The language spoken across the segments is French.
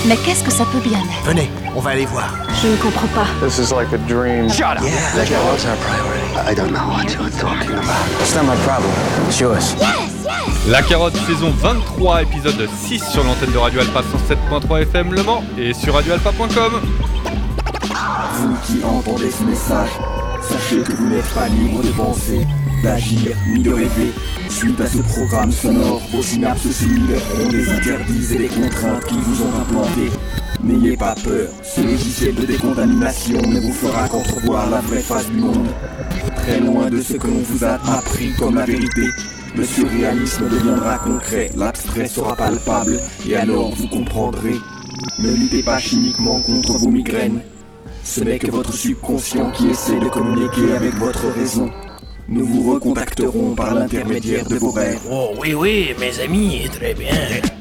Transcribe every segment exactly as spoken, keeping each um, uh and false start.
Mais qu'est-ce que ça peut bien être? Venez, on va aller voir. Je ne comprends pas. This is like a dream. Shut up! Yeah, La carotte, our priority. I don't know what you're talking about. It's not my problem. It's yours. La Carotte, saison vingt-trois, épisode six sur l'antenne de Radio Alpa cent sept point trois F M Le Mans et sur radio alpa point com. Vous qui entendez ce message, sachez que vous n'êtes pas libre de penser, d'agir ni de rêver. Suite à ce programme sonore, vos synapses cellulaires ont des interdits et des contraintes qui vous ont implantés. N'ayez pas peur, ce logiciel de décontamination ne vous fera qu'entrevoir la vraie face du monde. Très loin de ce que l'on vous a appris comme la vérité, le surréalisme deviendra concret, l'abstrait sera palpable, et alors vous comprendrez. Ne luttez pas chimiquement contre vos migraines. Ce n'est que votre subconscient qui essaie de communiquer avec votre raison. Nous vous recontacterons par l'intermédiaire de vos rêves. Oh oui, oui, mes amis, très bien.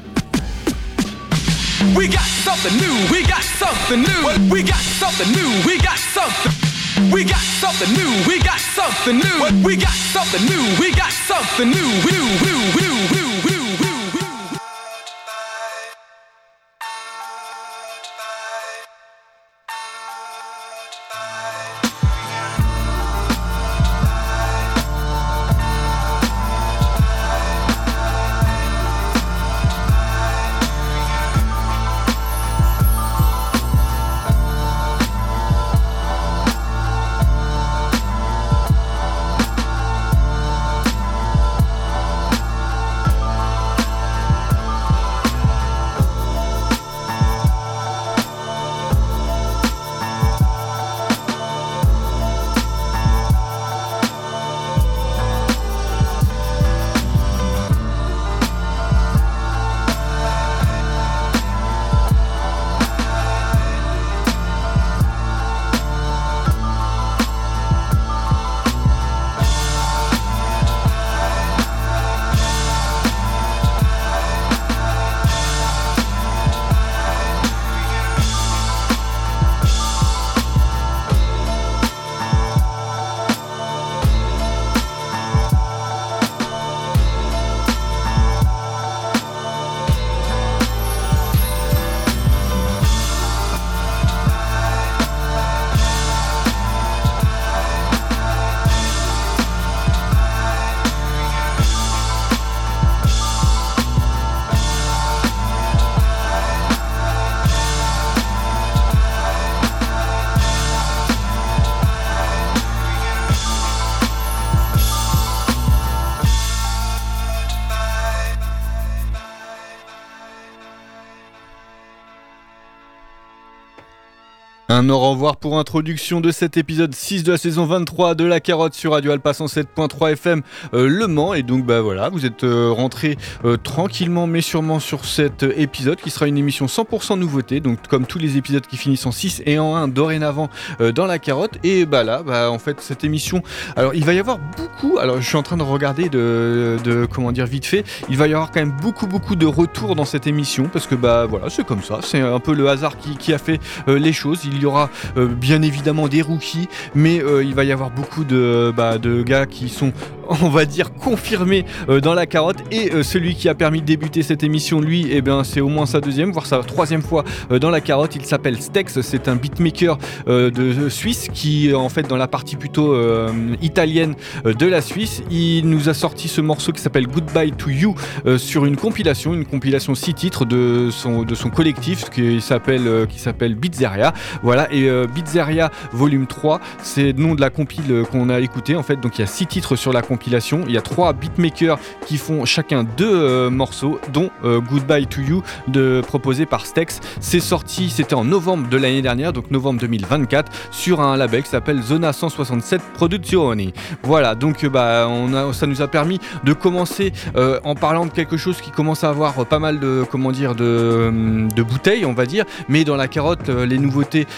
We got something new, we got something new, we got something new, we got something, we got something new, we got something new, we got something new, we got something new, new, new, new, new, new, new. Un au revoir pour introduction de cet épisode six de la saison vingt-trois de La Carotte sur Radio Alpa cent sept point trois F M euh, Le Mans. Et donc bah voilà, vous êtes euh, rentrés euh, tranquillement mais sûrement sur cet euh, épisode qui sera une émission cent pour cent nouveauté. Donc comme tous les épisodes qui finissent en six et en un dorénavant euh, dans La Carotte. Et bah là, bah en fait cette émission, alors il va y avoir beaucoup, alors je suis en train de regarder de, de comment dire vite fait, il va y avoir quand même beaucoup beaucoup de retours dans cette émission parce que bah voilà, c'est comme ça, c'est un peu le hasard qui, qui a fait euh, les choses. Il y aura euh, bien évidemment des rookies, mais euh, il va y avoir beaucoup de, bah, de gars qui sont, on va dire, confirmés euh, dans La Carotte. Et euh, celui qui a permis de débuter cette émission, lui, eh bien, c'est au moins sa deuxième, voire sa troisième fois euh, dans La Carotte. Il s'appelle Stex, c'est un beatmaker euh, de, de Suisse qui, en fait, dans la partie plutôt euh, italienne euh, de la Suisse, il nous a sorti ce morceau qui s'appelle Goodbye to You euh, sur une compilation, une compilation six titres de son, de son collectif qui s'appelle, euh, qui s'appelle Beatzeria. Voilà, et euh, Beatzeria volume trois, c'est le nom de la compile qu'on a écouté en fait. Donc il y a six titres sur la compilation, il y a trois beatmakers qui font chacun deux euh, morceaux, dont euh, Goodbye to You de, proposé par Stex. C'est sorti, c'était en novembre de l'année dernière, donc novembre deux mille vingt-quatre, sur un label qui s'appelle Zona cent soixante-sept Produzioni. Voilà, donc bah, on a, ça nous a permis de commencer euh, en parlant de quelque chose qui commence à avoir pas mal de, comment dire, de, de bouteilles, on va dire, mais dans La Carotte, les nouveautés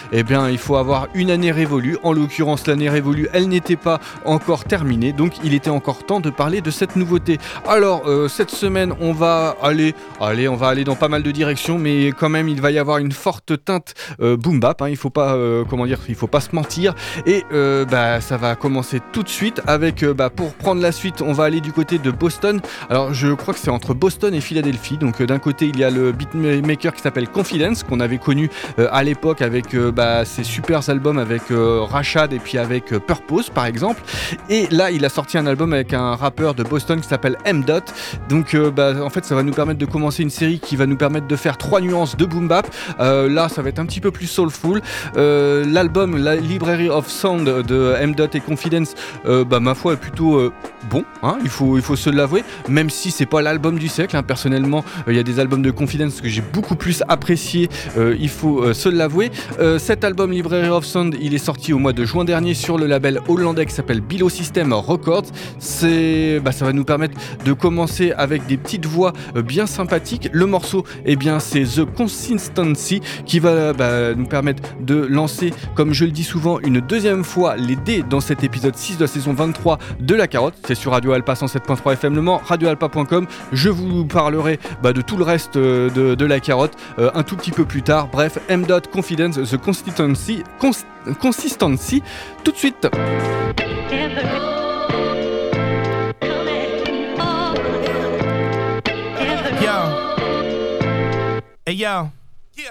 eh bien il faut avoir une année révolue. En l'occurrence, l'année révolue, elle n'était pas encore terminée, donc il était encore temps de parler de cette nouveauté. Alors euh, cette semaine, on va aller, allez, on va aller dans pas mal de directions, mais quand même il va y avoir une forte teinte euh, boom bap. Hein, il faut pas, euh, comment dire, il faut pas se mentir. Et euh, bah ça va commencer tout de suite avec, euh, bah pour prendre la suite, on va aller du côté de Boston. Alors je crois que c'est entre Boston et Philadelphie. Donc euh, d'un côté il y a le beatmaker qui s'appelle Confidence, qu'on avait connu euh, à l'époque avec euh, bah, ses super albums avec euh, Rashad et puis avec euh, Purpose par exemple. Et là il a sorti un album avec un rappeur de Boston qui s'appelle M. Dot. Donc euh, bah, en fait ça va nous permettre de commencer une série qui va nous permettre de faire trois nuances de boom bap. Euh, là ça va être un petit peu plus soulful. Euh, l'album La Library of Sound de M. Dot et Confidence, euh, bah, ma foi est plutôt euh, bon, hein, il faut, il faut se l'avouer, même si c'est pas l'album du siècle, hein. Personnellement il euh, y a des albums de Confidence que j'ai beaucoup plus apprécié, euh, il faut euh, se l'avouer. Euh, cet album Library of Sound, il est sorti au mois de juin dernier sur le label hollandais qui s'appelle Below System Records. C'est, bah, ça va nous permettre de commencer avec des petites voix euh, bien sympathiques. Le morceau, eh bien, c'est The Consistency qui va bah, nous permettre de lancer, comme je le dis souvent, une deuxième fois les dés dans cet épisode six de la saison vingt-trois de La Carotte. C'est sur Radio Alpa cent sept point trois F M Le Mans, radio alpa point com. Je vous parlerai bah, de tout le reste euh, de, de La Carotte euh, un tout petit peu plus tard. Bref, M. Dot, Confidence, The Consistency, Cons- Consistency, tout de suite. Hey yo, yeah.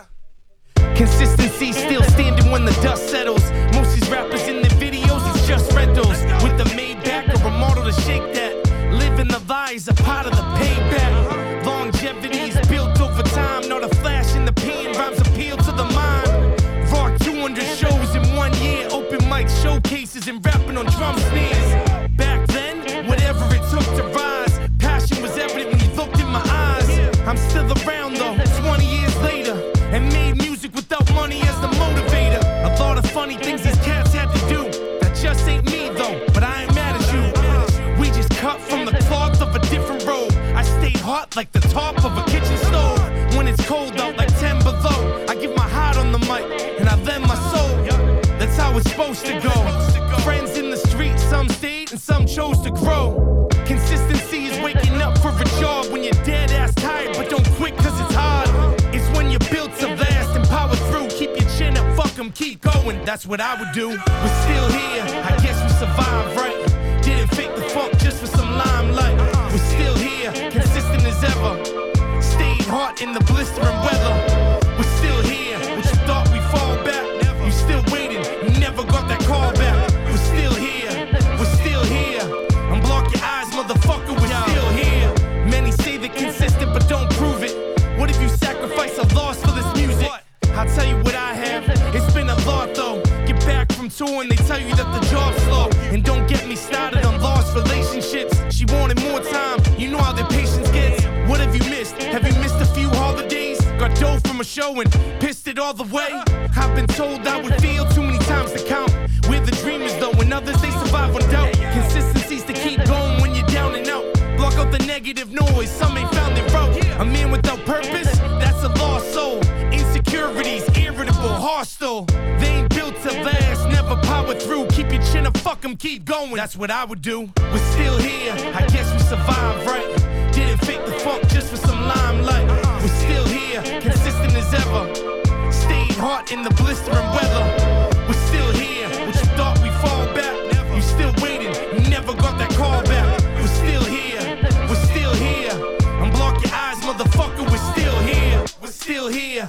Consistency still standing when the dust settles. Most these rappers in their videos, it's just rentals. With the Maybach or a model to shake that. Living the lie is a part of the payback. Longevity is built over time, not a flash in the pan. Rhymes appeal to the mind. Rock two hundred shows in one year, open mic showcases and rapping on drum snares. Back then, whatever it took to rise, passion was evident when you looked in my eyes. I'm still around though, twenty years later, and made music without money as the motivator. A lot of funny things these cats had to do, that just ain't me though, but I ain't mad at you. We just cut from the cloth of a different robe. I stay hot like the top of a kitchen stove. When it's cold out like ten below, I give my heart on the mic, and I lend my soul. That's how it's supposed to go. Friends in the street, some stayed and some chose to grow. Consistency is waking up for a job when you're dead ass tired, but don't quit cause it's hard. It's when you're built to last and power through. Keep your chin up, fuck 'em, keep going, that's what I would do. We're still here, I guess we survived right. Didn't fake the funk just for some limelight. We're still here, consistent as ever. Stayed hot in the blistering weather. We're still here, what you thought we fall back. You still waiting, you never got that call back. We're still here, we're still here. Unblock your eyes, motherfucker, we're still here. Many say they're consistent but don't prove it. What if you sacrifice a loss for this music? I'll tell you what I have, it's been a lot though. Get back from touring, they tell you that the job's slow. And don't get me started on lost relationships. She wanted more time, you know how their patience gets. What have you missed? Have you missed a few holidays? Got dough from a show and pissed it all the way. I've been told I would fail too many times to count. We're the dreamers though, and others they survive on doubt. Consistency's to keep going when you're down and out. Block out the negative noise, some ain't found their route. A man without purpose, that's a lost soul. Insecurities, irritable, hostile. They ain't built to last, never power through. Keep your chin up, fuck 'em, keep going, that's what I would do. We're still here, I guess we survived right. Didn't fake the funk just for some limelight. We're still here, consistent as ever. Stayed hot in the blistering weather. We're still here, what you thought we fall back. You still waiting, you never got that call back. We're still here, we're still here. Unblock your eyes, motherfucker, we're still here. We're still here.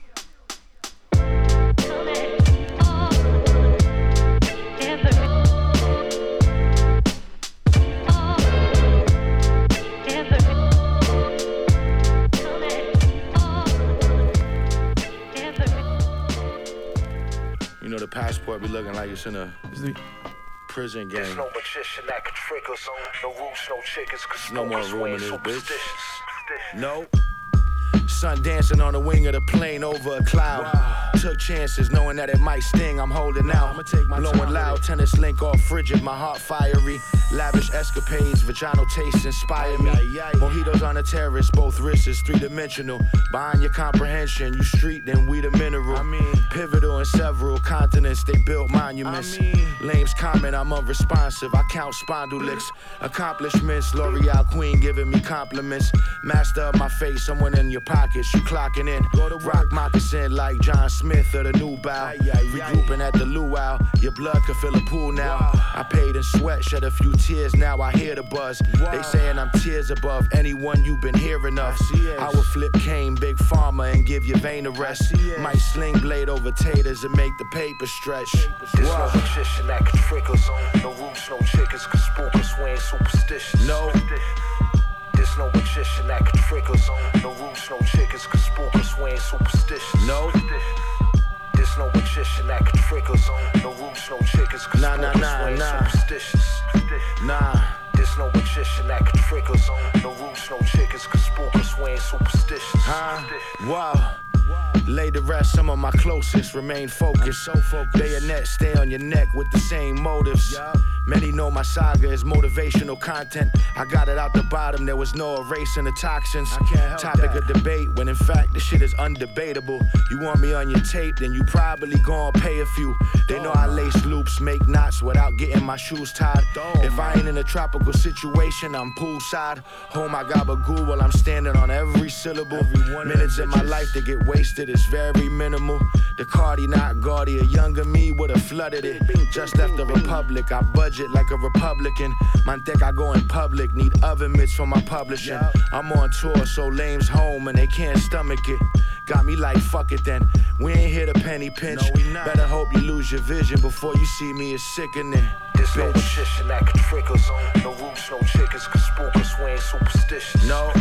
You know the passport be looking like it's in a prison game. There's no magician that can trick us. No roots, no chickens, cause No more room in this bitch. No. Sun dancing on the wing of the plane over a cloud. Wow. Took chances knowing that it might sting. I'm holding out. I'ma take my blowing loud. Tennis link all frigid. My heart fiery. Lavish escapades. Vaginal taste inspire me. Mojitos on a terrace. Both wrists is three dimensional. Behind your comprehension, you street then we the mineral. I mean, pivotal in several continents. They built monuments. I mean, Lames comment I'm unresponsive. I count spondulicks. Accomplishments. L'Oreal queen giving me compliments. Master of my face. Someone in your pockets. You clocking in. Go to rock moccasin like John Smith of the new bow. Regrouping at the luau. Your blood could fill a pool now. I paid in sweat. Shed a few tears. Now I hear the buzz. They saying I'm tears above anyone you've been hearing of. I would flip cane, big pharma, and give your vein a rest. Might sling blade over taters and make the paper stretch. There's no magician that can trick us. No roots, no chickens, cause spook us, we ain't superstitious. No. There's no magician that can trick us. No roots, no chickens, cause spook us, we ain't superstitious. No. There's no magician that can trick us. No roots, no chickens, cause nah, spook nah, us, nah, we ain't nah. superstitious. Nah. There's no magician that can trick us. No roots, no chickens, cause spook us, we ain't superstitious. Huh? Wow. Lay to rest some of my closest, remain focused. So focused. Bayonet, stay on your neck with the same motives. Yeah. Many know my saga is motivational content. I got it out the bottom, there was no erasing the toxins. I can't help Topic that. Of debate, when in fact this shit is undebatable. You want me on your tape, then you probably gon' pay a few. They know I lace loops, make knots without getting my shoes tied. If I ain't in a tropical situation, I'm poolside. Home I gabagoo while I'm standing on every syllable. Minutes in my life to get wasted is very minimal. The Cardi not gaudy, a younger me would've flooded it. Just left the Republic, I budget like a Republican. Manteca I go in public, need oven mitts for my publishing. I'm on tour, so lame's home and they can't stomach it. Got me like fuck it then, we ain't here to penny pinch. No, better hope you lose your vision before you see me as sickening. There's no magician that can trick us. No roots, no chickens, cause spook us, we ain't superstitious. No.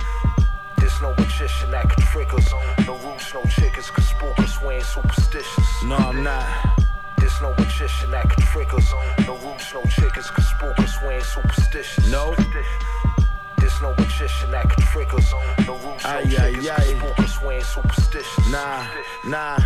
There's no magician that can trick us. No roots, no chickens, cause spook us, we ain't superstitious. No, I'm not. There's no magician that can trick us. No roots, no chickens, cause spook us, we ain't superstitious. No. There's no magician that can trick us. No roots, no ay, chickens, ay, cause ay. spook us, we ain't superstitious. Nah, nah.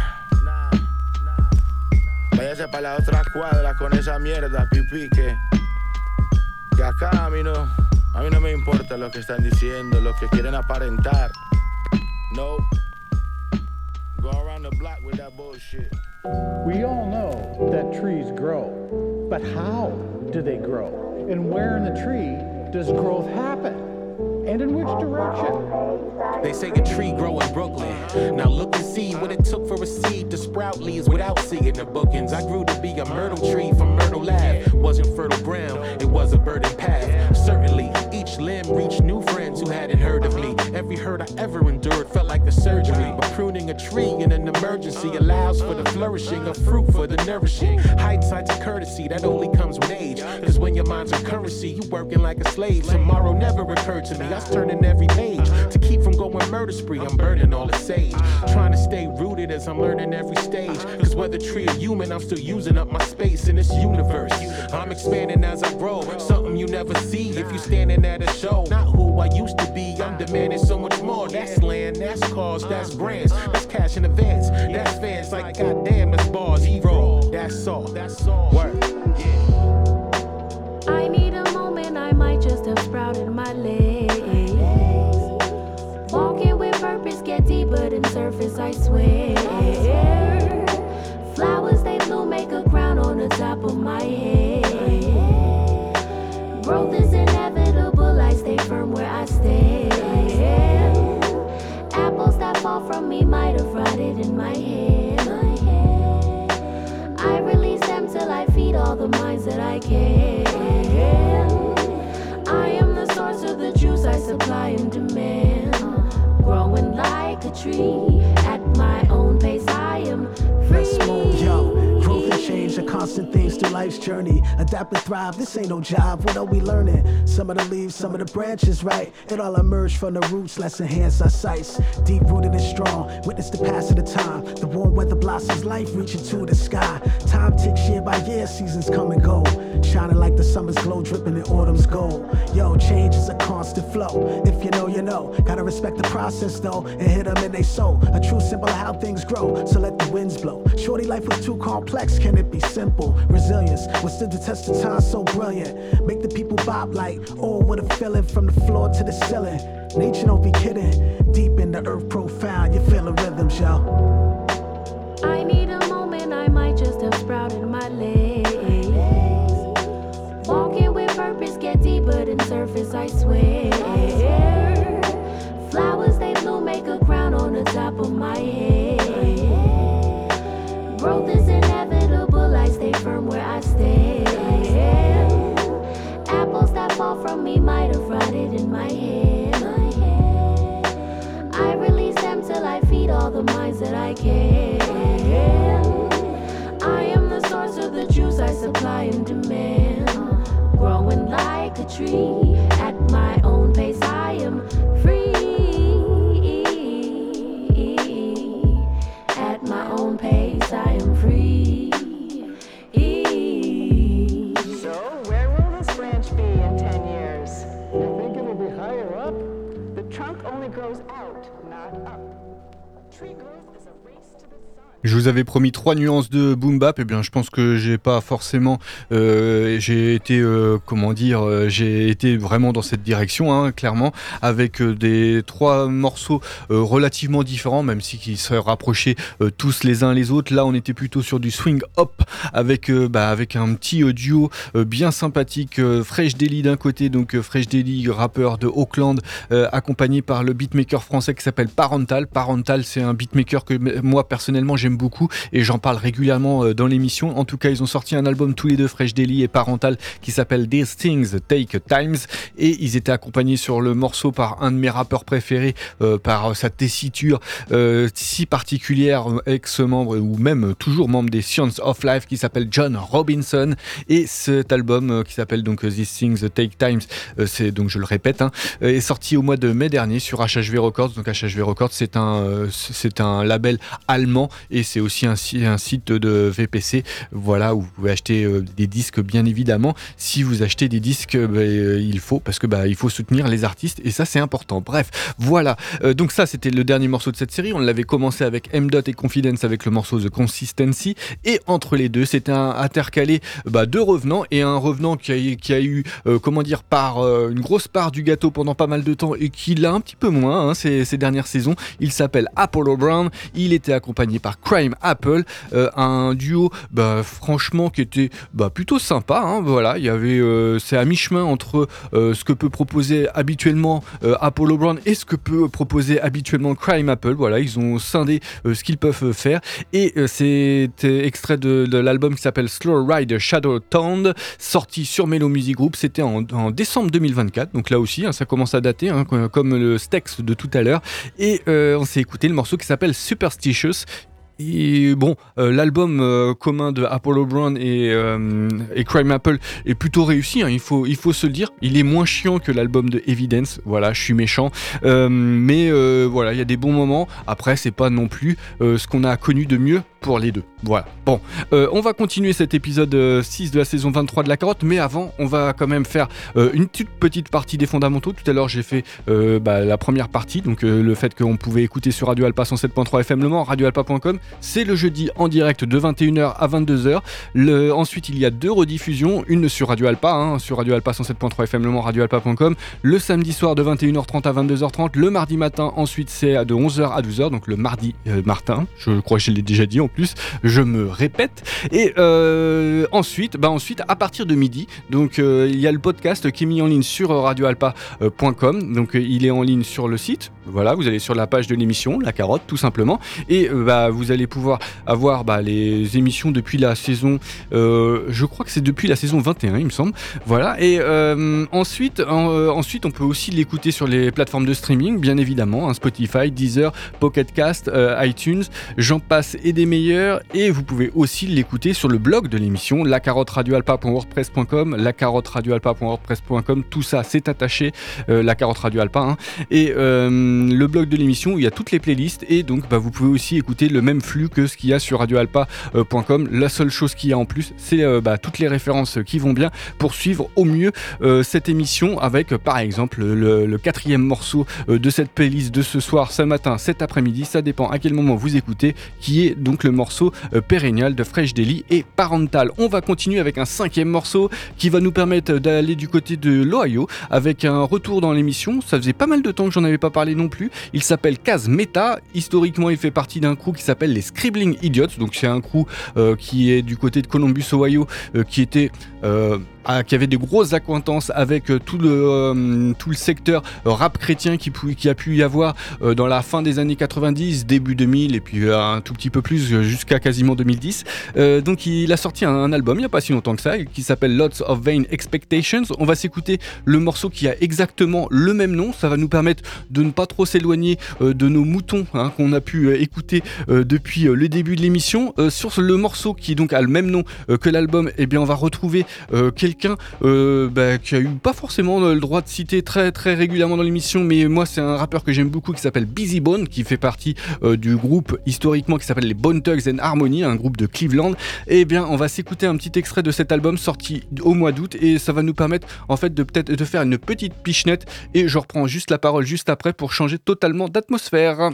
Váyase pa' la otra cuadra con esa mierda, pipí, que, que acá a mí no, a mí no me importa lo que están diciendo, lo que quieren aparentar. No. Go around the block with that bullshit. We all know that trees grow, but how do they grow? And where in the tree does growth happen? And in which direction? They say a tree grow in Brooklyn. Now look and see what it took for a seed to sprout leaves without seeing the bookings. I grew to be a myrtle tree from Myrtle Ave. Wasn't fertile ground, it was a burden path. Certainly, each limb reached new friends who hadn't heard of me. Every hurt I ever endured felt like a surgery. But pruning a tree in an emergency allows for the flourishing of fruit for the nourishing. Hindsight's a courtesy that only comes with age. Cause when your mind's a currency, you working like a slave. Tomorrow never occurred to me. I was turning every page to keep from going murder spree. I'm burning all the sage, trying to stay rooted as I'm learning every stage. Cause whether tree or human, I'm still using up my space in this universe. I'm expanding as I grow, something you never see if you standing at a show. Not who I used to be, I'm demanding so much more. That's land, that's cars, that's brands, that's cash in advance, that's fans. Like goddamn, that's bars, hero. That's all, that's all. Word. Yeah. I need a moment, I might just have sprouted my legs. Walking with purpose, get deeper than surface, I swear. Flowers they bloom, make a crown on the top of my head. Growth is inevitable, I stay firm where I stand. Apples that fall from me might have rotted in my hand. I release them till I feed all the minds that I can. I am the source of the juice I supply and demand. Growing like a tree at my own pace, I am free. Yo, growth and change are balancing things through life's journey. Adapt and thrive, this ain't no job, what are we learning? Some of the leaves, some of the branches, right? It all emerged from the roots, let's enhance our sights. Deep rooted and strong, witness the passage of time. The warm weather blossoms life reaching to the sky. Time ticks year by year, seasons come and go, shining like the summer's glow, dripping in autumn's gold. Yo, change is a constant flow. If you know, you know. Gotta respect the process though, and hit them in they soul. A true symbol of how things grow, so let the winds blow. Shorty, life was too complex, can it be simple? Resilience, withstood the test of time, so brilliant. Make the people bob like, oh, what a feeling, from the floor to the ceiling. Nature don't be kidding, deep in the earth profound, you feel the rhythms, yo. I need a moment, I might just have sprouted my legs. Walking with purpose, get deeper than surface, I swear. Flowers, they bloom, make a crown on the top of my head. Growth is inevitable, I stay firm where I stand. Apples that fall from me might have rotted in my hand. I release them till I feed all the minds that I can. I am the source of the juice I supply and demand. Growing like a tree at my own pace, I am free. At my own pace, I am free. So, where will this branch be in ten years? I think it'll be higher up. The trunk only grows out, not up. Tree growth is a race to the sun. Je vous avais promis trois nuances de boom bap, et bien je pense que j'ai pas forcément, euh, j'ai été, euh, comment dire, euh, j'ai été vraiment dans cette direction, hein, clairement, avec euh, des trois morceaux euh, relativement différents, même si qui se rapprochaient euh, tous les uns les autres. Là, on était plutôt sur du swing hop, avec euh, bah, avec un petit euh, duo euh, bien sympathique, euh, Fresh Deli d'un côté, donc euh, Fresh Deli, rappeur de Auckland, euh, accompagné par le beatmaker français qui s'appelle Parental. Parental, c'est un beatmaker que moi personnellement j'aime beaucoup et j'en parle régulièrement dans l'émission. En tout cas, ils ont sorti un album tous les deux, Fresh Deli et Parental, qui s'appelle These Things Take Times, et ils étaient accompagnés sur le morceau par un de mes rappeurs préférés, euh, par sa tessiture euh, si particulière, ex-membre ou même toujours membre des Science of Life, qui s'appelle John Robinson. Et cet album euh, qui s'appelle donc These Things Take Times, euh, c'est donc je le répète, hein, est sorti au mois de mai dernier sur H H V Records. Donc H H V Records, c'est un euh, c'est un label allemand et c'est aussi un, un site de V P C, voilà, où vous pouvez acheter euh, des disques, bien évidemment. Si vous achetez des disques, bah, euh, il faut, parce que bah, il faut soutenir les artistes et ça c'est important. Bref, voilà. Euh, donc ça c'était le dernier morceau de cette série. On l'avait commencé avec M. Dot et Confidence avec le morceau The Consistency, et entre les deux c'était un intercalé bah, deux revenants, et un revenant qui a, qui a eu euh, comment dire par euh, une grosse part du gâteau pendant pas mal de temps et qui l'a un petit peu moins hein, ces, ces dernières saisons. Il s'appelle Apollo Brown. Il était accompagné par Crime Apple, euh, un duo bah, franchement qui était bah, plutôt sympa, hein, voilà. Il y avait euh, c'est à mi-chemin entre euh, ce que peut proposer habituellement euh, Apollo Brown et ce que peut proposer habituellement Crime Apple. Voilà, ils ont scindé euh, ce qu'ils peuvent faire, et euh, c'est extrait de, de l'album qui s'appelle Slow Ride Shadow Town, sorti sur Mellow Music Group. C'était en, en décembre deux mille vingt-quatre, donc là aussi hein, ça commence à dater hein, comme le Stex de tout à l'heure, et euh, on s'est écouté le morceau qui s'appelle Superstitious. Et bon, euh, l'album euh, commun de Apollo Brown et, euh, et Crime Apple est plutôt réussi, hein, il faut, il faut se le dire. Il est moins chiant que l'album de Evidence, voilà, je suis méchant. Euh, mais euh, voilà, il y a des bons moments. Après, c'est pas non plus euh, ce qu'on a connu de mieux pour les deux. Voilà. Bon, euh, on va continuer cet épisode euh, six de la saison vingt-trois de La Carotte, mais avant, on va quand même faire euh, une toute petite partie des fondamentaux. Tout à l'heure, j'ai fait euh, bah, la première partie, donc euh, le fait qu'on pouvait écouter sur Radio Alpa cent sept point trois F M Le Mans, radio alpa point com. C'est le jeudi en direct de vingt et une heures à vingt-deux heures. Le, ensuite, il y a deux rediffusions, une sur Radio Alpa, hein, sur Radio Alpa cent sept point trois F M Le Mans, radio alpa point com. Le samedi soir de vingt et une heures trente à vingt-deux heures trente. Le mardi matin, ensuite, c'est de onze heures à douze heures, donc le mardi euh, Martin. Je crois que je l'ai déjà dit en plus, je me répète. Et euh, ensuite, bah ensuite, à partir de midi, donc euh, il y a le podcast qui est mis en ligne sur radio alpa point com. Donc euh, il est en ligne sur le site, Voilà, vous allez sur la page de l'émission, La Carotte, tout simplement, et euh, bah, vous allez pouvoir avoir bah, les émissions depuis la saison, euh, je crois que c'est depuis la saison vingt et un, il me semble. Voilà, et euh, ensuite, en, euh, ensuite, on peut aussi l'écouter sur les plateformes de streaming, bien évidemment, hein, Spotify, Deezer, Pocket Cast, euh, iTunes, j'en passe et des meilleurs, et vous pouvez aussi l'écouter sur le blog de l'émission, la carotte radio alpa point wordpress point com, la carotte radio alpa point wordpress point com, tout ça c'est attaché, euh, La Carotte Radio Alpa, hein, et euh, le blog de l'émission où il y a toutes les playlists, et donc bah, vous pouvez aussi écouter le même flux que ce qu'il y a sur radio alpa point com. La seule chose qu'il y a en plus, c'est euh, bah, toutes les références qui vont bien pour suivre au mieux euh, cette émission, avec euh, par exemple le, le quatrième morceau euh, de cette playlist de ce soir, ce matin, cet après-midi, ça dépend à quel moment vous écoutez, qui est donc le morceau euh, Perennial de Fresh Deli et Parental. On va continuer avec un cinquième morceau qui va nous permettre d'aller du côté de l'Ohio avec un retour dans l'émission. Ça faisait pas mal de temps que j'en avais pas parlé non plus. Il s'appelle Kaz Meta. Historiquement, il fait partie d'un crew qui s'appelle les Scribbling Idiots. Donc c'est un crew euh, qui est du côté de Columbus, Ohio, euh, qui était euh, à, qui avait des grosses accointances avec euh, tout le euh, tout le secteur euh, rap chrétien qui, qui a pu y avoir euh, dans la fin des années quatre-vingt-dix, début deux mille, et puis euh, un tout petit peu plus jusqu'à quasiment deux mille dix. Euh, donc il a sorti un, un album il n'y a pas si longtemps que ça, qui s'appelle Lots of Vain Expectations. On va s'écouter le morceau qui a exactement le même nom. Ça va nous permettre de ne pas trop s'éloigner euh, de nos moutons, hein, qu'on a pu euh, écouter euh, depuis euh, le début de l'émission. Euh, sur le morceau qui donc a le même nom euh, que l'album, eh bien on va retrouver euh, quelqu'un euh, bah, qui a eu pas forcément le droit de citer très très régulièrement dans l'émission, mais moi c'est un rappeur que j'aime beaucoup qui s'appelle Busy Bone, qui fait partie euh, du groupe historiquement qui s'appelle les Bone Thugs and Harmony, un groupe de Cleveland. Et eh bien on va s'écouter un petit extrait de cet album sorti au mois d'août, et ça va nous permettre en fait de peut-être de faire une petite pichenette, et je reprends juste la parole juste après pour changer totalement d'atmosphère.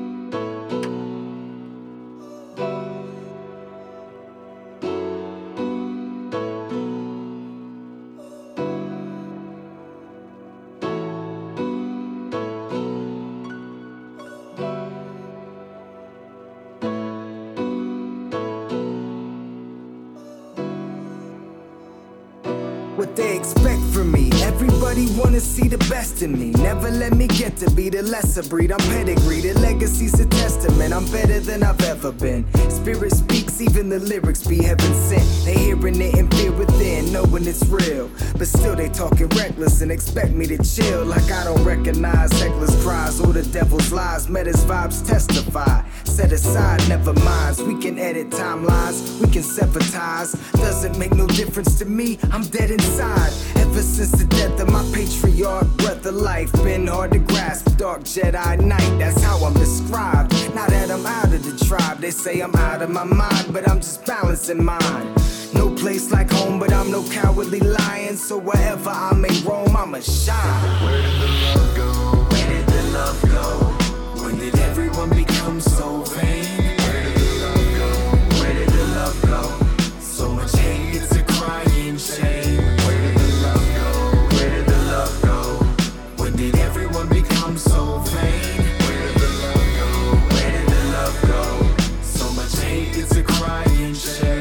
What they expect from me, everybody wanna see the best in me. Never let me get to be the lesser breed. I'm pedigree, the legacy's a testament. I'm better than I've ever been. Spirit speaks, even the lyrics be heaven sent. They hearing it and fear within, knowing it's real. But still they talking reckless and expect me to chill. Like I don't recognize hecklers' cries or the devil's lies. Meta's vibes testify. Set aside, never minds. We can edit timelines, we can sever ties. Doesn't make no difference to me, I'm dead inside. Ever since the death of my patriarch, breath of life been hard to grasp. Dark Jedi Knight, that's how I'm described. Now that I'm out of the tribe, they say I'm out of my mind, but I'm just balancing mine. No place like home, but I'm no cowardly lion. So wherever I may roam, I'ma shine. Where did the love go? Where did the love go? When did everyone become so vain? Where did the love go? Where did the love go? So much hate, it's a crying shame. Where did the love go? Where did the love go? When did everyone become so vain? Where did the love go? Where did the love go? So much hate, it's a crying shame.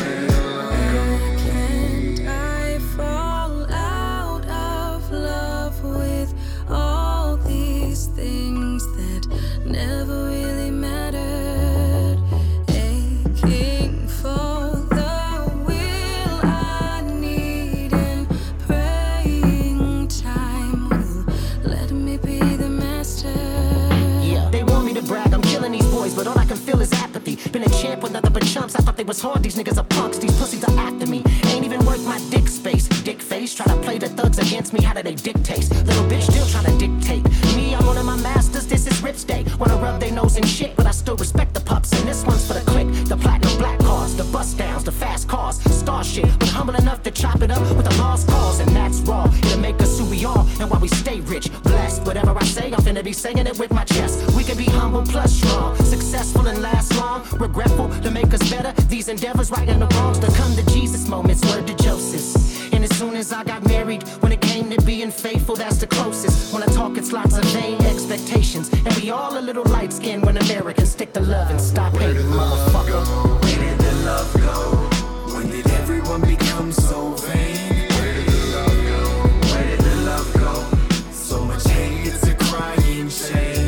Been a champ with nothing but chumps. I thought they was hard, these niggas are punks. These pussies are after me. Ain't even worth my dick space. Dick face, try to play the thugs against me. How do they dictate? Little bitch still trying to dictate. Me, I'm one of my masters, this is Rip's day. Wanna rub their nose in shit, but I still respect the pups. And this one's for the click, the platinum black cars, the bust downs, the fast cars, star shit. But humble enough to chop it up with the lost cause. And that's raw, it'll make us who we are. And while we stay rich, blessed, whatever I say, I'm finna be saying it with my chest. We can be humble plus strong, successful and last long. Regretful to make us better. These endeavors righting the wrongs to come to Jesus moments. Word to Joseph. And as soon as I got married, when it came to being faithful, that's the closest. When I talk, it's lots of vain expectations. And we all a little light skinned when Americans stick to love and stop hating, motherfucker. Where did the love go? When did everyone become so vain? Where did the love go? Where did the love go? So much hate, it's a crying shame.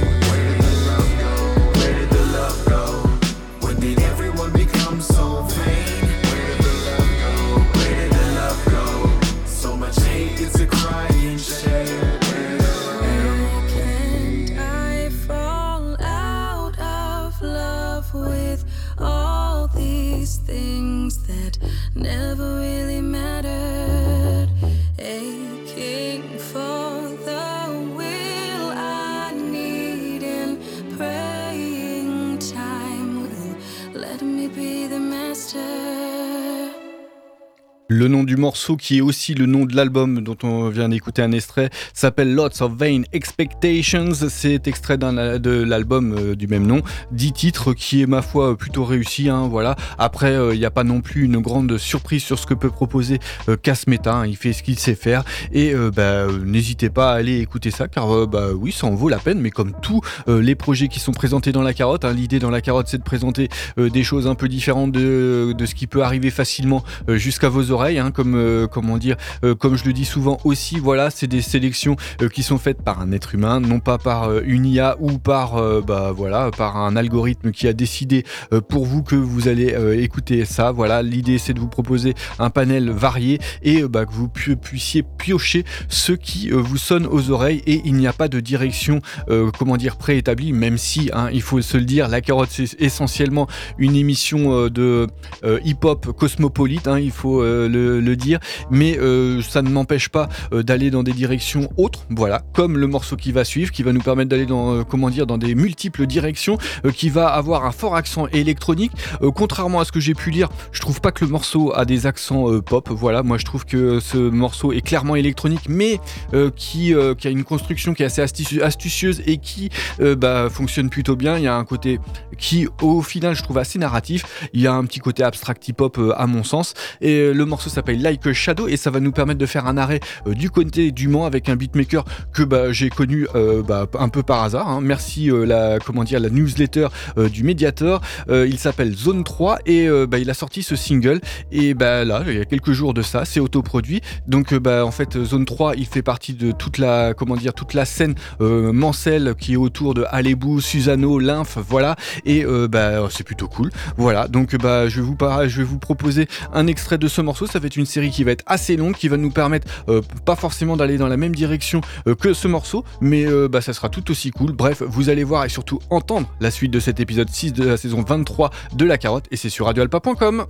Le nom du morceau, qui est aussi le nom de l'album dont on vient d'écouter un extrait, s'appelle Lots of Vain Expectations. C'est extrait d'un, de l'album euh, du même nom, dix titres, qui est ma foi plutôt réussi. Hein, voilà. Après, il euh, n'y a pas non plus une grande surprise sur ce que peut proposer euh, Casmeta. Hein, il fait ce qu'il sait faire et euh, bah, euh, n'hésitez pas à aller écouter ça, car euh, bah, oui, ça en vaut la peine. Mais comme tous euh, les projets qui sont présentés dans la carotte, hein, l'idée dans la carotte, c'est de présenter euh, des choses un peu différentes de, de ce qui peut arriver facilement euh, jusqu'à vos oreilles. Hein, comme euh, comment dire, euh, comme je le dis souvent aussi, voilà, c'est des sélections euh, qui sont faites par un être humain, non pas par euh, une I A ou par euh, bah voilà, par un algorithme qui a décidé euh, pour vous que vous allez euh, écouter ça. Voilà, l'idée c'est de vous proposer un panel varié et euh, bah, que vous pu- puissiez piocher ce qui euh, vous sonne aux oreilles, et il n'y a pas de direction euh, comment dire préétablie, même si hein, il faut se le dire, la carotte c'est essentiellement une émission euh, de euh, hip-hop cosmopolite, hein, il faut euh, le, le dire, mais euh, ça ne m'empêche pas euh, d'aller dans des directions autres, voilà, comme le morceau qui va suivre, qui va nous permettre d'aller dans euh, comment dire dans des multiples directions, euh, qui va avoir un fort accent électronique. Euh, contrairement à ce que j'ai pu lire, je trouve pas que le morceau a des accents euh, pop. Voilà, moi je trouve que ce morceau est clairement électronique, mais euh, qui, euh, qui a une construction qui est assez astuci- astucieuse et qui euh, bah, fonctionne plutôt bien. Il y a un côté qui, au final, je trouve assez narratif. Il y a un petit côté abstract hip-hop euh, à mon sens. Et euh, le morceau s'appelle Like a Shadow, et ça va nous permettre de faire un arrêt euh, du côté du Mans avec un beatmaker que bah, j'ai connu euh, bah, un peu par hasard. Hein. Merci euh, la comment dire la newsletter euh, du Mediator. Euh, il s'appelle Zone trois et euh, bah, il a sorti ce single. Et bah là, il y a quelques jours de ça, c'est autoproduit. Donc euh, bah en fait Zone trois, il fait partie de toute la comment dire toute la scène euh, mancelle qui est autour de Alébou, Susano, Lymphe, voilà. Et euh, bah c'est plutôt cool. Voilà. Donc bah je vais vous par- je vais vous proposer un extrait de ce morceau. Ça va être une série qui va être assez longue, qui va nous permettre euh, pas forcément d'aller dans la même direction euh, que ce morceau, mais euh, bah ça sera tout aussi cool. Bref, vous allez voir et surtout entendre la suite de cet épisode six de la saison vingt-trois de La Carotte, et c'est sur radio alpa point com.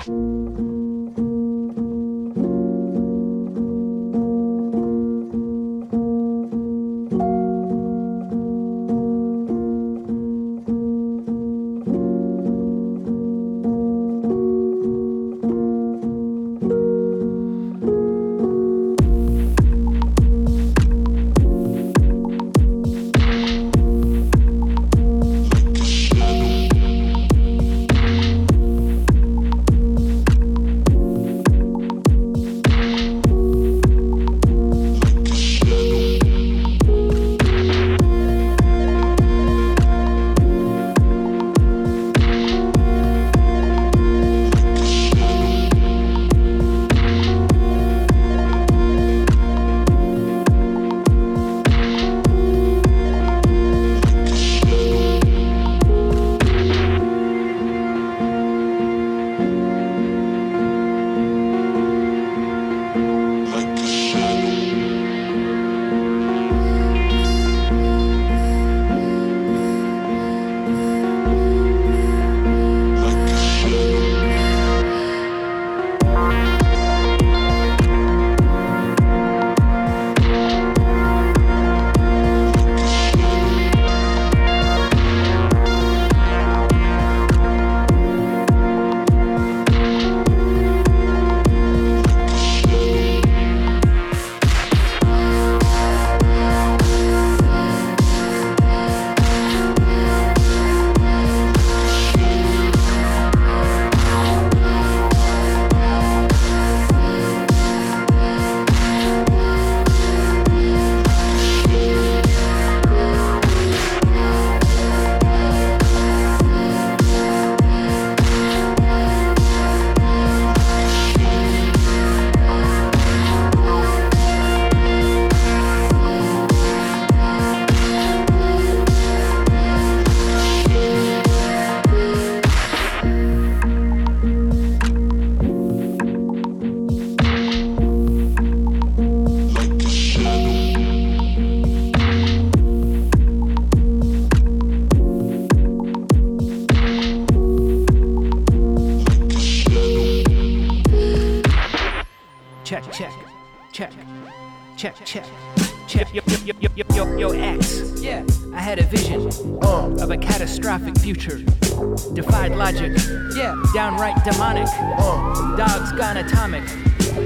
Check, check, check, check, check, check. Yo, yo, yo, yo, yo, yo, X. Yeah. I had a vision uh, of a catastrophic future. Defied logic. Yeah. Downright demonic. Uh, Dogs gone atomic.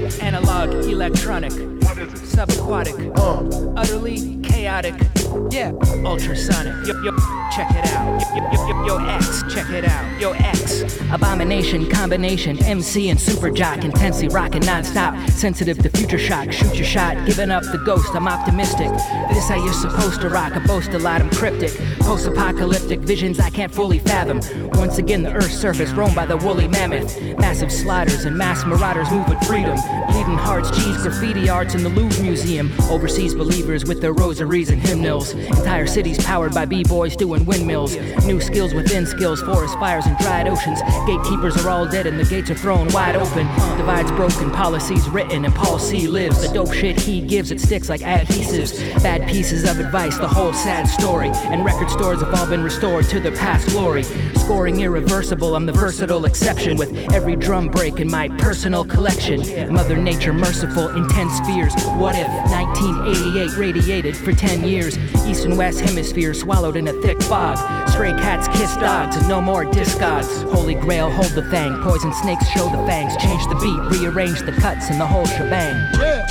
Analog, electronic, subaquatic, uh. utterly chaotic, yeah, ultrasonic. Yo, yo, check it out. Yo, yo, yo, yo, X, check it out. Yo, X, abomination, combination, M C and super jock, intensely rocking non-stop, sensitive to future shock. Shoot your shot, giving up the ghost. I'm optimistic. This how you're supposed to rock. I boast a lot. I'm cryptic. Post-apocalyptic visions I can't fully fathom. Once again, the Earth's surface roamed by the woolly mammoth. Massive sliders and mass marauders move with freedom. Bleeding hearts, cheese, graffiti arts in the Louvre Museum. Overseas believers with their rosaries and hymnals. Entire cities powered by b-boys doing windmills. New skills within skills, forest fires and dried oceans. Gatekeepers are all dead and the gates are thrown wide open. Divides broken, policies written, and Paul C. lives. The dope shit he gives, it sticks like adhesives. Bad pieces of advice, the whole sad story. And record stores have all been restored to their past glory. Scoring irreversible, I'm the versatile exception. With every drum break in my personal collection. Mother Nature merciful, intense fears. What if nineteen eighty-eight radiated for ten years? East and West hemispheres swallowed in a thick fog. Stray cats kiss dogs and no more discards. Holy Grail, hold the thing. Poison snakes show the fangs. Change the beat, rearrange the cuts and the whole shebang. Yeah.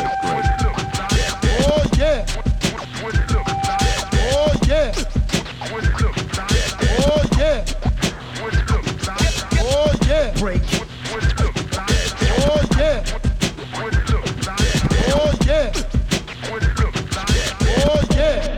Oh yeah. Oh yeah. Oh yeah. Oh yeah. Break. Oh yeah. Oh yeah. Oh yeah.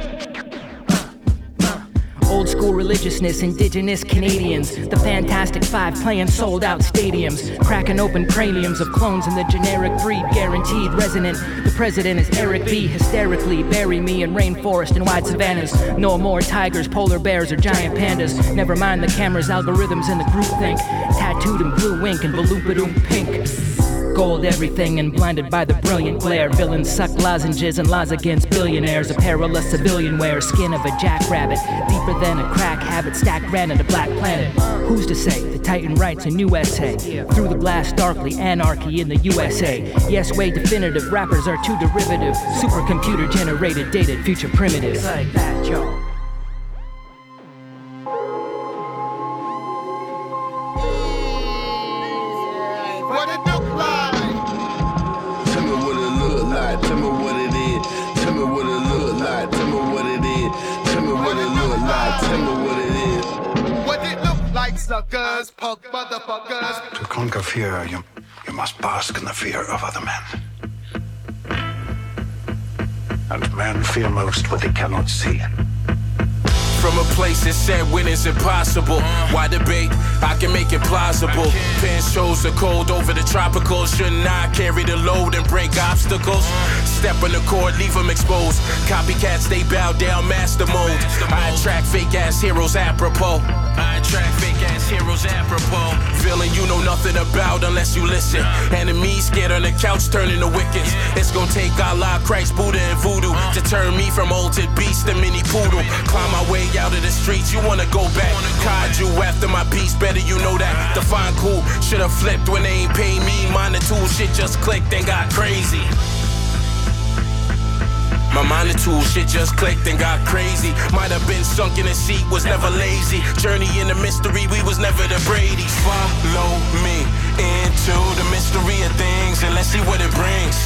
Old school religiousness, indigenous Canadians. The Fantastic Five playing sold out stadiums. Cracking open craniums of clones in the generic breed. Guaranteed resonant. The president is Eric B. Hysterically bury me in rainforest and wide savannas. No more tigers, polar bears, or giant pandas. Never mind the camera's algorithms and the groupthink. Tattooed in blue ink and baloompadoom pink. Gold everything and blinded by the brilliant glare. Villains suck lozenges and laws against billionaires. A perilous civilian wear skin of a jackrabbit. Deeper than a crack habit, stacked granite, a black planet. Who's to say? The Titan writes a new essay. Through the glass darkly, anarchy in the U S A. Yes, way definitive, rappers are too derivative. Supercomputer generated, dated, future primitives. Like that, yo. What it look like? Tell me what it look like. Tell me what it is. Tell me what it look like. Tell me what it is. Tell me what it look like. Tell me what it is. What it look like, suckers, punk motherfuckers? To conquer fear, you, you must bask in the fear of other men. And men fear most what they cannot see. From a place that said when it's impossible. Why debate? I can make it plausible. Pen shows the cold over the tropicals. Shouldn't I carry the load and break obstacles? Step on the cord, leave them exposed. Copycats, they bow down, master mode. I attract fake ass heroes apropos. I attract fake ass heroes apropos. Feeling you know nothing about unless you listen. Enemies scared on the couch, turning to wickets. It's gonna take Allah, Christ, Buddha, and voodoo to turn me from altered beast to mini poodle. Climb my way out of the streets, you wanna go back. Kaiju after my piece, better you know that. Define cool, should've flipped when they ain't paid me. Minor tool shit just clicked and got crazy. My minor tool shit just clicked and got crazy. Might have been sunk in a seat, was never lazy. Journey in the mystery, we was never the Bradys. Follow me into the mystery of things and let's see what it brings.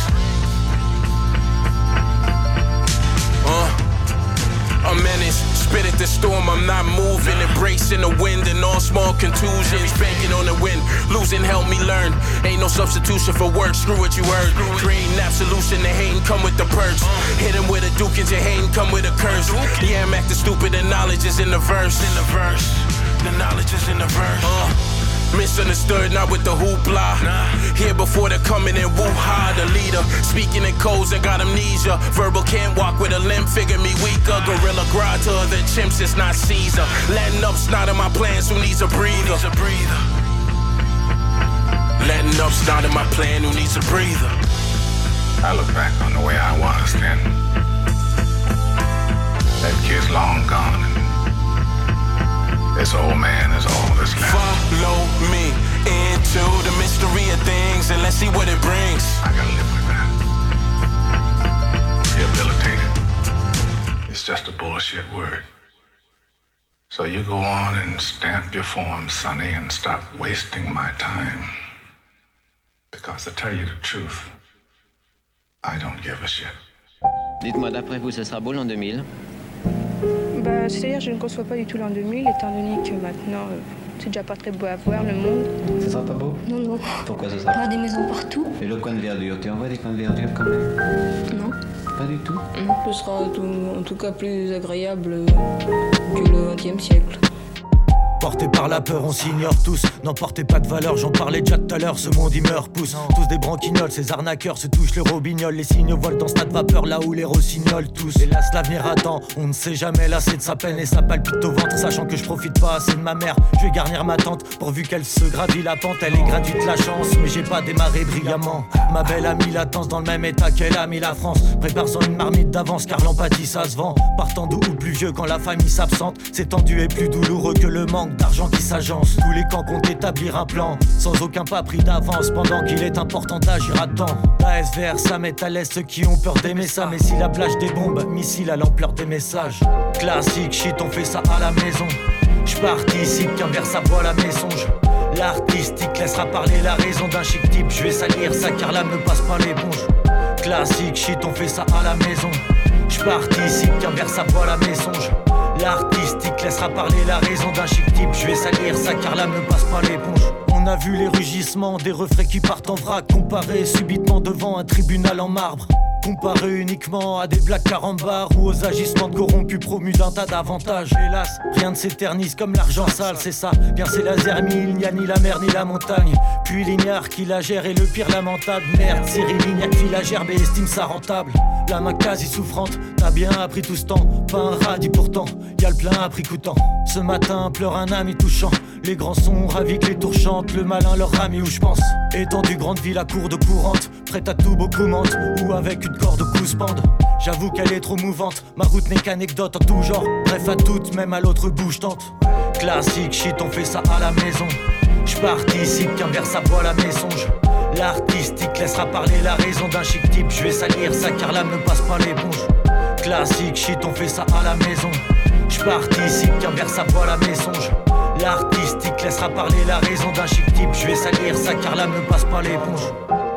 Uh, a menace, spit at the storm, I'm not moving. Embracing the wind and all small contusions. Banking on the wind, losing help me learn. Ain't no substitution for work, screw what you heard. Creating absolution, the hating come with the perks. Hit him with a duke and your hating come with a curse. Yeah, I'm acting stupid, the knowledge is in the verse. In the verse, the knowledge is in the verse. Uh. Misunderstood, not with the hoopla. Here before the coming in woo-ha. The leader, speaking in codes and got amnesia. Verbal can't walk with a limp, figure me weaker. Gorilla grind to other chimps, it's not Caesar. Letting up's not in my plans, who needs a breather? Letting up's not in my plan, who needs a breather? I look back on the way I was then. That kid's long gone. This old man is all that's left. Follow me into the mystery of things and let's see what it brings. I gotta live with that. Rehabilitated. It's just a bullshit word. So you go on and stamp your form, Sonny, and stop wasting my time. Because to tell you the truth, I don't give a shit. Dites-moi, d'après vous, ce sera beau l'an deux mille? Bah, c'est-à-dire, je ne conçois pas du tout l'an deux mille, étant donné que maintenant, euh, c'est déjà pas très beau à voir, le monde. Ce sera pas beau? Non, non. Pourquoi ce sera? Il y aura des maisons partout. Et le coin de verdure, tu envoies des coins de verdure quand même? Non. Pas du tout? Ce sera tout, en tout cas plus agréable que le vingtième siècle. Porté par la peur, on s'ignore tous. N'en portez pas de valeur, j'en parlais déjà tout à l'heure. Ce monde il meurt, pousse. Tous des branquignoles, ces arnaqueurs se touchent les robignoles. Les signes volent dans ce tas de vapeur, là où les rossignols tous. Hélas, l'avenir attend, on ne sait jamais lasser de sa peine. Et ça palpite au ventre, sachant que je profite pas assez de ma mère. Je vais garnir ma tante, pourvu qu'elle se gravit la pente. Elle est gratuite la chance, mais j'ai pas démarré brillamment. Ma belle amie latence dans le même état qu'elle a mis la France. Prépare-en une marmite d'avance, car l'empathie ça se vend. Partant d'où ou plus vieux quand la famille s'absente. C'est tendu et plus douloureux que le manque d'argent qui s'agence. Tous les camps comptent établir un plan, sans aucun pas pris d'avance, pendant qu'il est important d'agir à temps. A S vers ça met à l'aise ceux qui ont peur d'aimer ça. Mais si la plage des bombes, missile à l'ampleur des messages. Classique shit, on fait ça à la maison. J'participe qu'un vers sa voix la mensonge. L'artistique laissera parler la raison d'un chic type. Je vais salir ça car l'âme ne passe pas l'éponge. Classique shit, on fait ça à la maison. J'participe qu'un vers sa voix la mensonge. L'artistique laissera parler la raison d'un chic type. Je vais salir ça car l'âme ne passe pas l'éponge. On a vu les rugissements des refrains qui partent en vrac, comparés subitement devant un tribunal en marbre. Comparé uniquement à des blagues carambars ou aux agissements de corrompus promus d'un tas d'avantages. Hélas, rien ne s'éternise comme l'argent sale, c'est ça. Bien c'est la zermie, il n'y a ni la mer ni la montagne. Puis l'ignare qui la gère est le pire lamentable. Merde, Cyril Lignac qui la gerbe et estime ça rentable. La main quasi souffrante, t'as bien appris tout ce temps. Pas un radis pourtant, y'a le plein à prix coûtant. Ce matin pleure un ami touchant. Les grands sont ravis que les tours chantent. Le malin leur a mis où je pense. Étendue grande ville à cour de courante, prête à tout beaucoup mente. Ou avec une corde au cou spande. J'avoue qu'elle est trop mouvante. Ma route n'est qu'anecdote en tout genre. Bref à toutes, même à l'autre bout j'tente. Classique shit, on fait ça à la maison. J'participe qu'un vers sa voix la mensonge. L'artistique laissera parler la raison d'un chic type. Je vais salir ça car l'âme ne passe pas l'éponge. Classique shit, on fait ça à la maison. J'participe qu'un vers sa voix la mensonge. L'artistique laissera parler la raison d'un chic type. Je vais salir ça car l'âme ne passe pas l'éponge.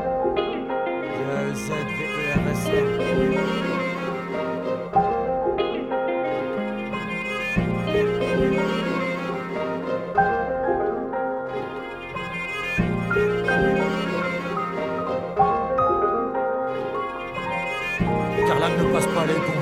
Car l'âme ne passe pas l'éponge.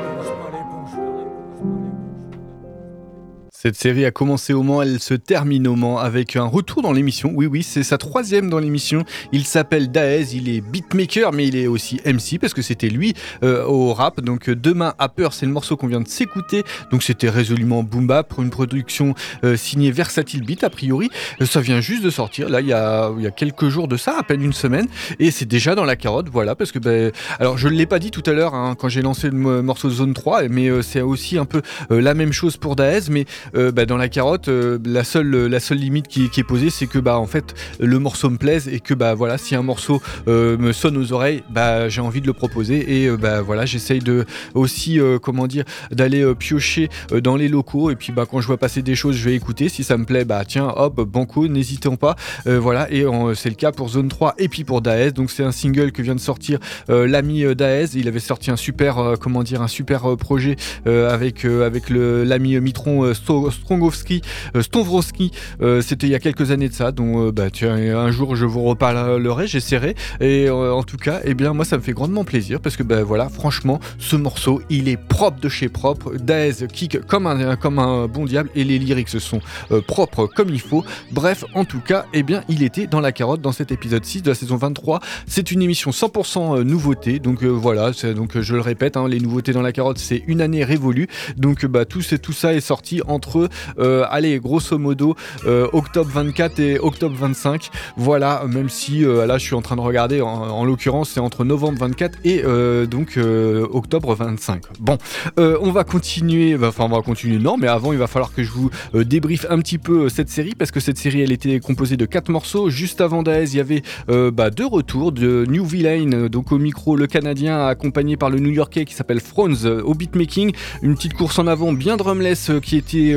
Cette série a commencé au Mans, elle se termine au Mans avec un retour dans l'émission. Oui, oui, c'est sa troisième dans l'émission. Il s'appelle Daez, il est beatmaker, mais il est aussi M C parce que c'était lui euh, au rap. Donc Demain a peur, c'est le morceau qu'on vient de s'écouter. Donc c'était résolument boom bap pour une production euh, signée Versatile Beat a priori. Euh, ça vient juste de sortir. Là, il y a, il y a quelques jours de ça, à peine une semaine, et c'est déjà dans la carotte. Voilà, parce que ben, alors je ne l'ai pas dit tout à l'heure hein, quand j'ai lancé le morceau Zone trois, mais euh, c'est aussi un peu euh, la même chose pour Daez, mais Euh, bah, dans la carotte, euh, la seule la seule limite qui, qui est posée, c'est que bah en fait le morceau me plaise et que bah voilà, si un morceau euh, me sonne aux oreilles, bah j'ai envie de le proposer et euh, bah voilà, j'essaye de aussi euh, comment dire d'aller euh, piocher euh, dans les locaux et puis bah quand je vois passer des choses, je vais écouter. Si ça me plaît, bah tiens, hop, banco, n'hésitez pas. Euh, voilà, et euh, c'est le cas pour Zone trois et puis pour Daez. Donc c'est un single que vient de sortir euh, l'ami euh, Daez. Il avait sorti un super euh, comment dire un super euh, projet euh, avec euh, avec le l'ami euh, Mitron euh, Strongowski, euh, Stonvrowski, euh, c'était il y a quelques années de ça, donc euh, bah tiens, un jour je vous reparlerai, j'essaierai, et euh, en tout cas, eh bien moi ça me fait grandement plaisir, parce que bah voilà, franchement, ce morceau, il est propre de chez propre, Daez kick comme un, comme un bon diable, et les lyrics sont euh, propres comme il faut, bref, en tout cas, eh bien il était dans la carotte dans cet épisode six de la saison vingt-trois, c'est une émission cent pour cent nouveauté, donc euh, voilà, c'est, donc je le répète, hein, les nouveautés dans la carotte, c'est une année révolue, donc bah tout, c'est, tout ça est sorti entre Euh, allez, grosso modo, euh, octobre vingt-quatre et octobre vingt-cinq. Voilà, même si euh, là je suis en train de regarder, en, en l'occurrence c'est entre novembre vingt-quatre et euh, donc euh, octobre vingt-cinq. Bon, euh, on va continuer, enfin on va continuer, non, mais avant il va falloir que je vous euh, débriefe un petit peu euh, cette série, parce que cette série elle était composée de quatre morceaux. Juste avant Daez, il y avait euh, bah, deux retours de New Villain, donc au micro le Canadien accompagné par le New Yorkais qui s'appelle Franz euh, au beatmaking, une petite course en avant bien drumless euh, qui était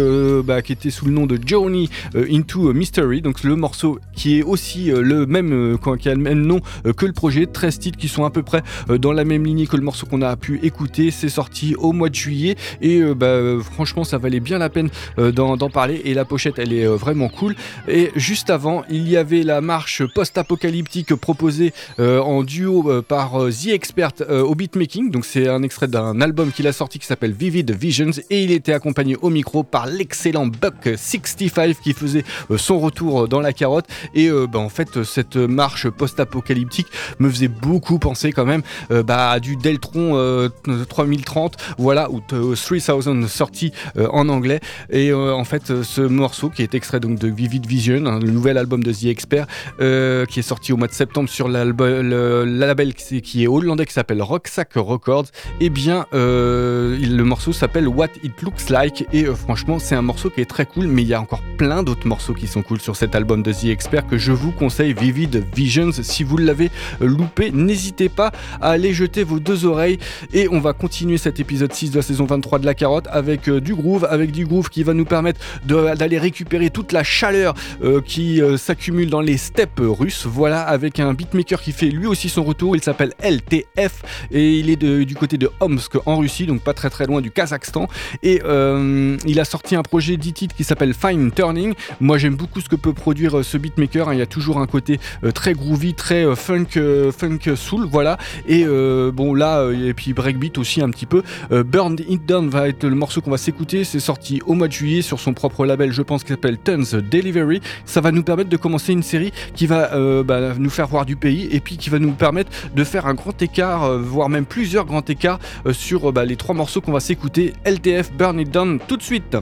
euh, bah, qui était sous le nom de Journey euh, into Mystery, donc le morceau qui est aussi euh, le même, euh, qui a le même nom euh, que le projet, treize titres qui sont à peu près euh, dans la même lignée que le morceau qu'on a pu écouter. C'est sorti au mois de juillet et euh, bah, euh, franchement ça valait bien la peine euh, d'en, d'en parler, et la pochette elle est euh, vraiment cool. Et juste avant il y avait la marche post-apocalyptique proposée euh, en duo euh, par euh, The Expert euh, au beatmaking, donc c'est un extrait d'un album qu'il a sorti qui s'appelle Vivid Visions, et il était accompagné au micro par l'excellent Buck soixante-quinze qui faisait euh, son retour dans la carotte. Et euh, bah, en fait cette marche post-apocalyptique me faisait beaucoup penser quand même euh, bah, à du Deltron euh, trois mille trente, voilà, ou euh, trois mille sorti euh, en anglais. Et euh, en fait ce morceau qui est extrait donc de Vivid Vision, hein, le nouvel album de The Expert euh, qui est sorti au mois de septembre sur l'album, le, le label qui, qui est hollandais qui s'appelle Rocksack Records, et bien euh, le morceau s'appelle What It Looks Like, et euh, franchement c'est un morceau qui est très cool, mais il y a encore plein d'autres morceaux qui sont cool sur cet album de The Expert que je vous conseille, Vivid Visions. Si vous l'avez loupé, n'hésitez pas à aller jeter vos deux oreilles, et on va continuer cet épisode six de la saison vingt-trois de la carotte avec euh, du groove, avec du groove qui va nous permettre de, d'aller récupérer toute la chaleur euh, qui euh, s'accumule dans les steppes russes, voilà, avec un beatmaker qui fait lui aussi son retour. Il s'appelle L T F et il est de, du côté de Omsk en Russie, donc pas très très loin du Kazakhstan, et euh, il a sorti un projet dix titres qui s'appelle Fine Turning. Moi j'aime beaucoup ce que peut produire euh, ce beatmaker, hein. Il y a toujours un côté euh, très groovy, très euh, funk, euh, funk soul, voilà, et euh, bon là euh, et puis breakbeat aussi un petit peu. euh, Burn It Down va être le morceau qu'on va s'écouter, c'est sorti au mois de juillet sur son propre label, je pense, qui s'appelle Tons Delivery. Ça va nous permettre de commencer une série qui va euh, bah, nous faire voir du pays, et puis qui va nous permettre de faire un grand écart, euh, voire même plusieurs grands écarts euh, sur euh, bah, les trois morceaux qu'on va s'écouter. L T F, Burn It Down, tout de suite.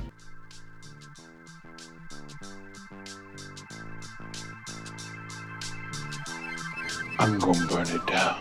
I'm gonna burn it down.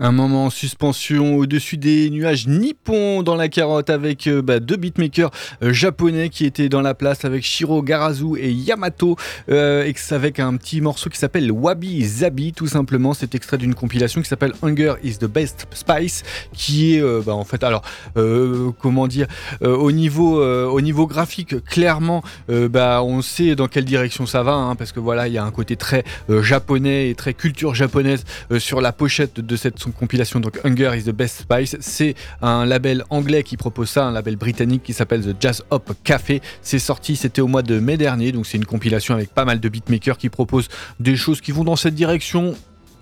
Un moment en suspension au-dessus des nuages nippons dans la carotte avec euh, bah, deux beatmakers euh, japonais qui étaient dans la place avec Shiro Garazu et Yamato euh, et avec un petit morceau qui s'appelle Wabi Zabi tout simplement. C'est extrait d'une compilation qui s'appelle Hunger is the Best Spice qui est euh, bah, en fait alors euh, comment dire euh, au niveau euh, au niveau graphique clairement euh, bah, on sait dans quelle direction ça va hein, parce que voilà il y a un côté très euh, japonais et très culture japonaise euh, sur la pochette de cette compilation. Donc Hunger is the Best Spice, c'est un label anglais qui propose ça, un label britannique qui s'appelle The Jazz Hop Café. C'est sorti, c'était au mois de mai dernier, donc c'est une compilation avec pas mal de beatmakers qui proposent des choses qui vont dans cette direction,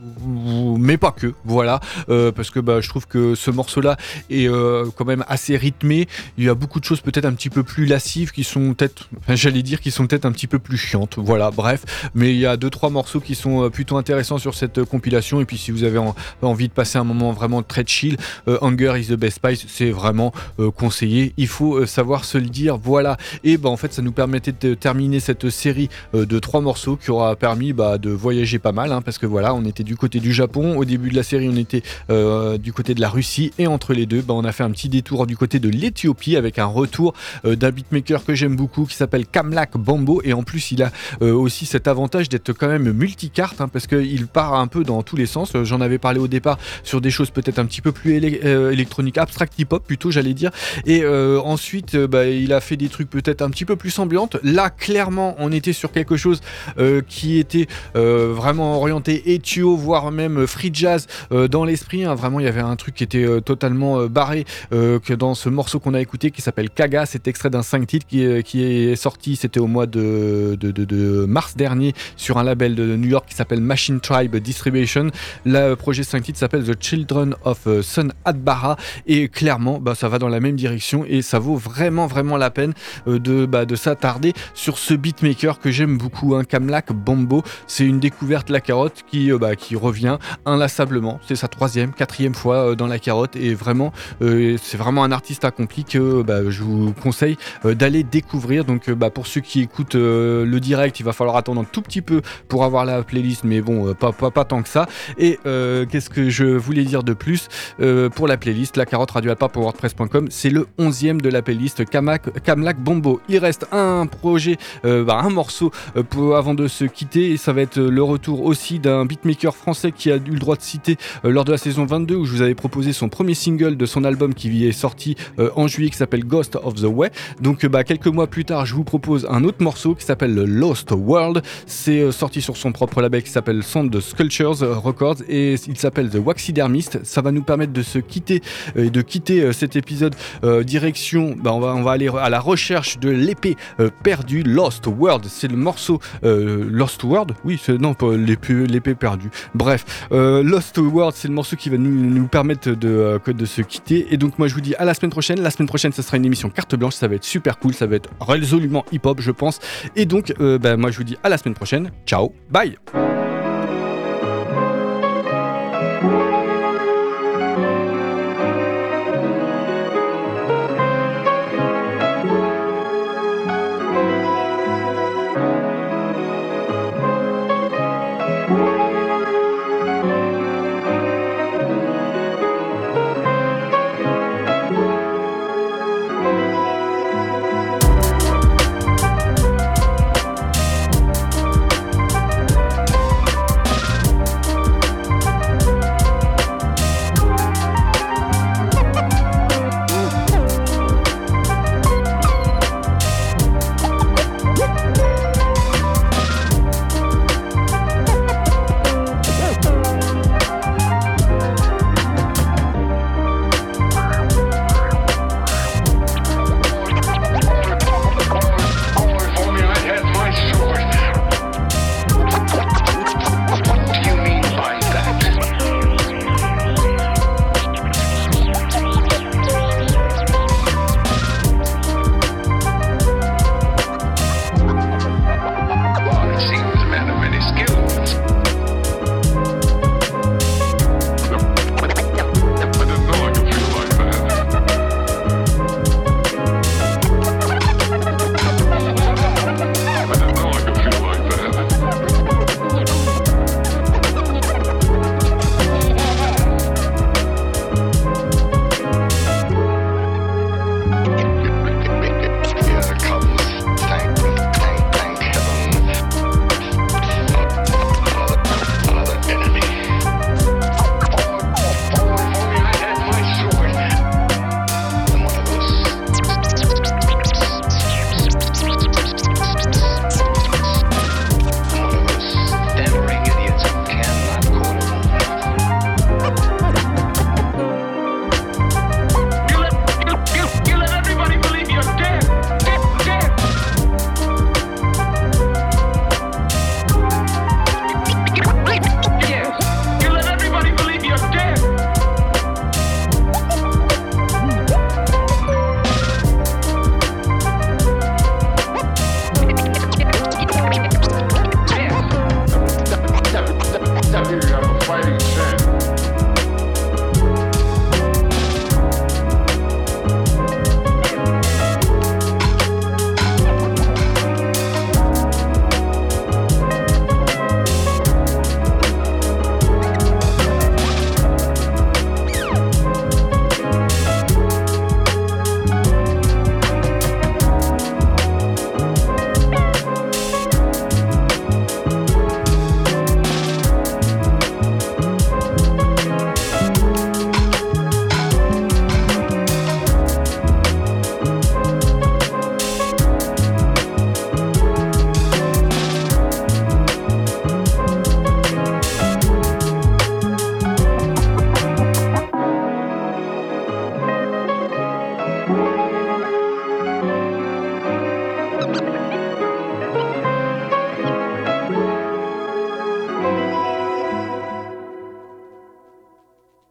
mais pas que, voilà, euh, parce que bah, je trouve que ce morceau-là est euh, quand même assez rythmé. Il y a beaucoup de choses peut-être un petit peu plus lascives qui sont peut-être, enfin, j'allais dire, qui sont peut-être un petit peu plus chiantes, voilà, bref. Mais il y a deux trois morceaux qui sont plutôt intéressants sur cette euh, compilation. Et puis si vous avez en, envie de passer un moment vraiment très chill, euh, Hunger is the Best Spice, c'est vraiment euh, conseillé. Il faut euh, savoir se le dire, voilà. Et bah en fait, ça nous permettait de terminer cette série euh, de trois morceaux qui aura permis bah, de voyager pas mal, hein, parce que voilà, on était du côté du Japon, au début de la série on était euh, du côté de la Russie et entre les deux bah, on a fait un petit détour du côté de l'Éthiopie avec un retour euh, d'un beatmaker que j'aime beaucoup qui s'appelle Kamlak Bambo et en plus il a euh, aussi cet avantage d'être quand même multicarte hein, parce qu'il part un peu dans tous les sens. J'en avais parlé au départ sur des choses peut-être un petit peu plus élé- euh, électroniques, abstract hip-hop plutôt j'allais dire et euh, ensuite euh, bah, il a fait des trucs peut-être un petit peu plus semblantes. Là clairement on était sur quelque chose euh, qui était euh, vraiment orienté éthio voire même free jazz euh, dans l'esprit hein. Vraiment il y avait un truc qui était euh, totalement euh, barré euh, que dans ce morceau qu'on a écouté qui s'appelle Kaga. C'est extrait d'un cinq titres qui est, qui est sorti, c'était au mois de, de, de, de mars dernier sur un label de New York qui s'appelle Machine Tribe Distribution. Le projet cinq titres s'appelle The Children of Sun Adbara et clairement bah, ça va dans la même direction et ça vaut vraiment vraiment la peine euh, de, bah, de s'attarder sur ce beatmaker que j'aime beaucoup hein, Kamlak Bambo. C'est une découverte la carotte qui, euh, bah, qui revient inlassablement, c'est sa troisième, quatrième fois euh, dans la carotte et vraiment euh, c'est vraiment un artiste accompli que bah, je vous conseille euh, d'aller découvrir. Donc euh, bah, pour ceux qui écoutent euh, le direct il va falloir attendre un tout petit peu pour avoir la playlist mais bon euh, pas, pas, pas tant que ça et euh, qu'est-ce que je voulais dire de plus euh, pour la playlist la carotte radio alpa pour wordpress point com, c'est le onzième de la playlist Kamak, Kamlak Bambo. Il reste un projet euh, bah, un morceau euh, pour, avant de se quitter et ça va être le retour aussi d'un beatmaker français qui a eu le droit de citer euh, lors de la saison vingt-deux où je vous avais proposé son premier single de son album qui est sorti euh, en juillet qui s'appelle Ghost of the Way. Donc euh, bah, quelques mois plus tard je vous propose un autre morceau qui s'appelle Lost World. C'est euh, sorti sur son propre label qui s'appelle Sound Sculptures Records et il s'appelle The Waxidermist. Ça va nous permettre de se quitter et euh, de quitter euh, cet épisode euh, direction bah, on, va, on va aller à la recherche de l'épée euh, perdue. Lost World, c'est le morceau euh, Lost World, oui c'est, non pas l'épée, l'épée perdue, bref euh, Lost World c'est le morceau qui va nous, nous permettre de, euh, de se quitter et donc moi je vous dis à la semaine prochaine. La semaine prochaine ça sera une émission carte blanche, ça va être super cool, ça va être résolument hip hop je pense et donc euh, bah, moi je vous dis à la semaine prochaine, ciao, bye.